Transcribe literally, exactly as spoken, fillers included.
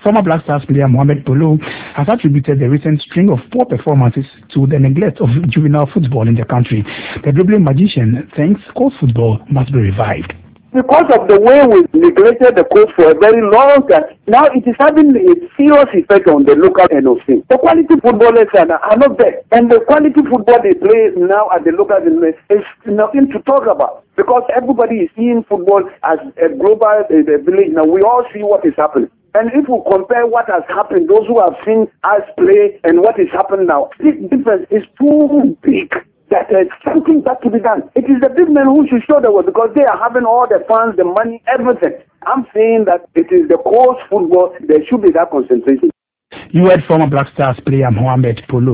Former Black Stars player Mohamed Polo has attributed the recent string of poor performances to the neglect of juvenile football in the country. The dribbling magician thinks coast football must be revived. Because of the way we neglected the coast for a very long time, now it is having a serious effect on the local N O C. The quality footballers are, are not there. And the quality football they play now at the local N O C is nothing to talk about. Because everybody is seeing football as a global uh, village. Now we all see what is happening. And if we compare what has happened, those who have seen us play and what is happening now, the difference is too big. That there's something got to be done. It is the big men who should show the way because they are having all the funds, the money, everything. I'm saying that it is the coast football, there should be that concentration. You heard former Black Stars player Mohamed Polo.